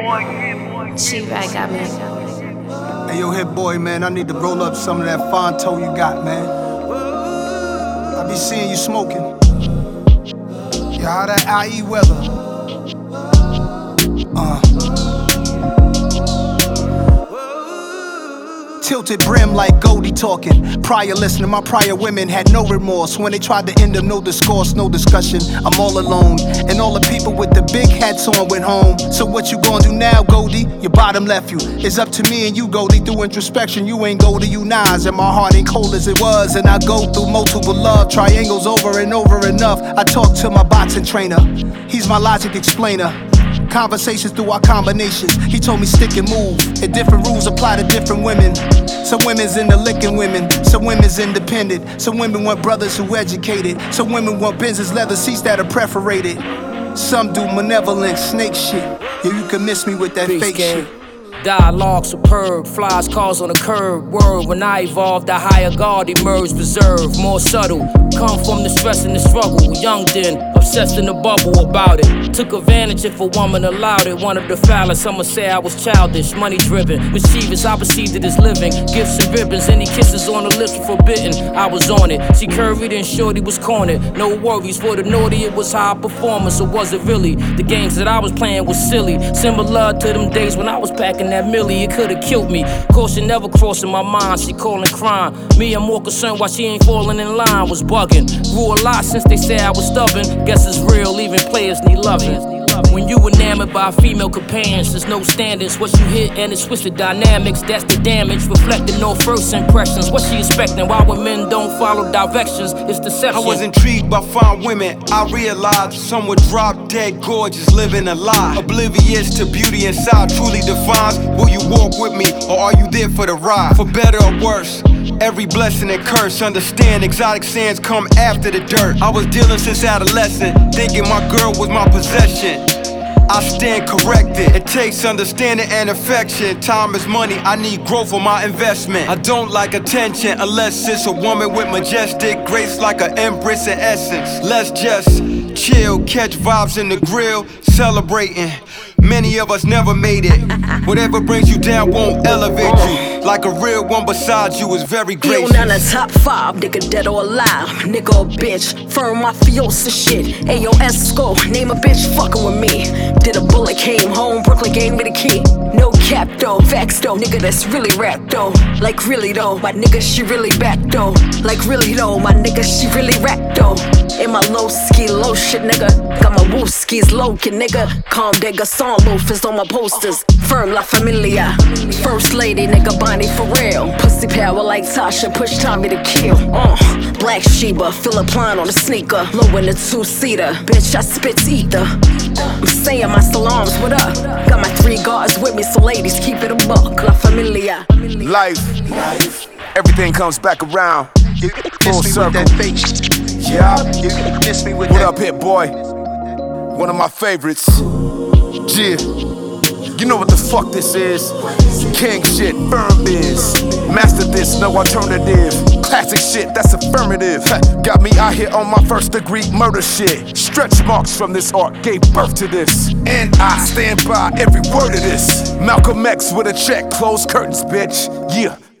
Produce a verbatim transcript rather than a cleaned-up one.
She-Rag got me. Hey, yo, Hit Boy, man, I need to roll up some of that Fonto you got, man. I be seeing you smoking. Yeah, how that I E weather? Uh. Tilted brim like Goldie talking. Prior listening, my prior women had no remorse. When they tried to end them, no discourse, no discussion. I'm all alone, and all the people with the big hats on went home. So what you gonna do now, Goldie? Your bottom left you. It's up to me and you, Goldie. Through introspection, you ain't Goldie, you Nas. And my heart ain't cold as it was. And I go through multiple love triangles over and over enough. I talk to my boxing trainer. He's my logic explainer. Conversations through our combinations. He told me stick and move, and different rules apply to different women. Some women's into licking women, some women's independent. Some women want brothers who educated. Some women want Benz's leather seats that are perforated. Some do malevolent snake shit. Yeah, you can miss me with that Peace, fake gang. shit. Dialogue superb, flies cars on the curb. Word, when I evolved, the higher guard emerged, reserved, more subtle. Come from the stress and the struggle. Young then, obsessed in the bubble about it. Took advantage if a woman allowed it. One of the foulest, some would say I was childish, money driven, mischievous. I perceived it as living. Gifts and ribbons, any kisses on the lips were forbidden. I was on it. She curvied and shorty was cornered. No worries for the naughty, it was high performance, or was it really? The games that I was playing was silly, similar to them days when I was packing that millie. It could've killed me. Caution never crossing my mind. She calling crime. Me, I'm more concerned why she ain't falling in line. Was bugging. Grew a lot since they said I was stubborn. Guess it's real, even players need loving. When you enamored by female companions, there's no standards. What you hit and it's twisted dynamics, that's the damage. Reflecting no first impressions. What she expecting? Why when men don't follow directions? It's deception. I was intrigued by fine women. I realized some were drop dead gorgeous, living a lie. Oblivious to beauty inside truly defines. Will you walk with me or are you there for the ride? For better or worse, every blessing and curse. Understand exotic sands come after the dirt. I was dealing since adolescent, thinking my girl was my possession. I stand corrected. It takes understanding and affection. Time is money, I need growth for my investment. I don't like attention unless it's a woman with majestic grace like an empress in essence. Let's just chill, catch vibes in the grill, celebrating. Many of us never made it. Whatever brings you down won't elevate you. Like a real one beside you is very gracious. Yo, none of top five, nigga dead or alive. Nigga or bitch, firm mafiosa shit. Ayo, Esco, name a bitch fucking with me. Did a bullet, came home, Brooklyn gave me the key. No cap though, facts though, nigga that's really rap though. Like really though, my nigga she really back though. Like really though, my nigga she really rap though. In my low ski, low shit nigga. Got my woo skis low kid nigga. Calm digger, song loafers on my posters. Firm La Familia. First lady nigga Bonnie for real. Pussy power like Tasha, push Tommy to kill. Uh, Black Sheba, Philip Klein on the sneaker. Low in the two-seater, bitch I spit ether. I'm saying my salams, what up? Got my three guards with me, so ladies keep it a buck. La Familia. Life, life, everything comes back around. Full circle. Yeah, what up, Hit Boy? One of my favorites. Yeah, you know what the fuck this is? King shit, firm biz. Master this, no alternative. Classic shit, that's affirmative. Got me out here on my first degree murder shit. Stretch marks from this art gave birth to this. And I stand by every word of this. Malcolm X with a check, closed curtains, bitch. Yeah.